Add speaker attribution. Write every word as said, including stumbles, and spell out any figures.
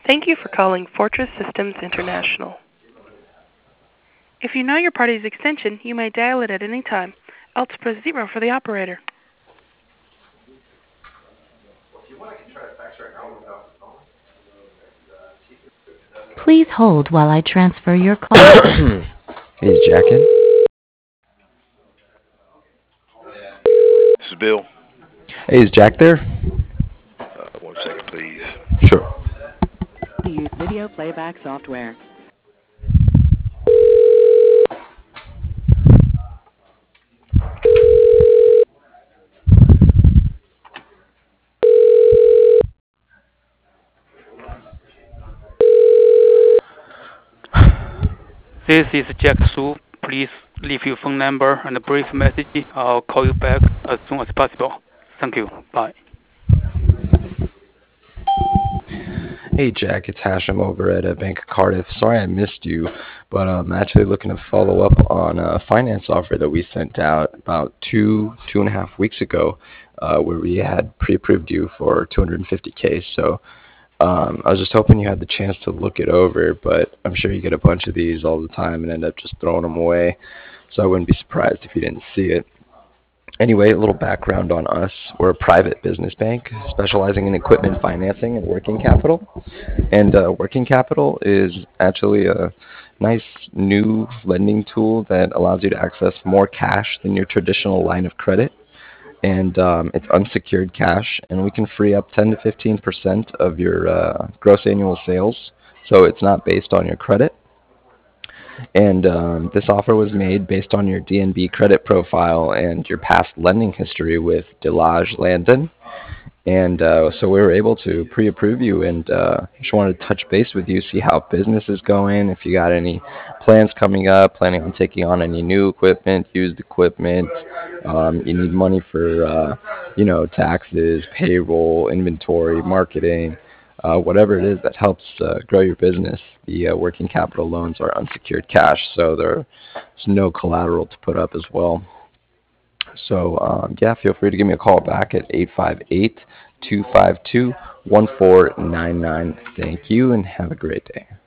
Speaker 1: Thank you for calling Fortress Systems International. If you know your party's extension, you may dial it at any time. Else press zero for the operator.
Speaker 2: Please hold while I transfer your call.
Speaker 3: Is Jack in?
Speaker 4: This is Bill.
Speaker 3: Hey, is Jack there?
Speaker 4: Uh, one second, please.
Speaker 3: Sure.
Speaker 5: Use video playback software.
Speaker 6: This is Jack Su. Please leave your phone number and a brief message. I'll call you back as soon as possible. Thank you. Bye.
Speaker 3: Hey, Jack, it's Hashem over at uh, Bank of Cardiff. Sorry I missed you, but I'm actually looking to follow up on a finance offer that we sent out about two, two and a half weeks ago, uh, where we had pre-approved you for two hundred fifty K. So um, I was just hoping you had the chance to look it over, but I'm sure you get a bunch of these all the time and end up just throwing them away. So I wouldn't be surprised if you didn't see it. Anyway, a little background on us. We're a private business bank specializing in equipment financing and working capital. And uh, working capital is actually a nice new lending tool that allows you to access more cash than your traditional line of credit. And um, it's unsecured cash, and we can free up ten to fifteen percent of your uh, gross annual sales. So it's not based on your credit. And um, this offer was made based on your D N B credit profile and your past lending history with Delage Landon. And uh, so we were able to pre-approve you, and uh, just wanted to touch base with you, see how business is going, if you got any plans coming up, planning on taking on any new equipment, used equipment, um, you need money for, uh, you know, taxes, payroll, inventory, marketing, uh, whatever it is that helps uh, grow your business. The uh, working capital loans are unsecured cash, so there's no collateral to put up as well. So, um, yeah, feel free to give me a call back at eight five eight, two five two, one four nine nine. Thank you, and have a great day.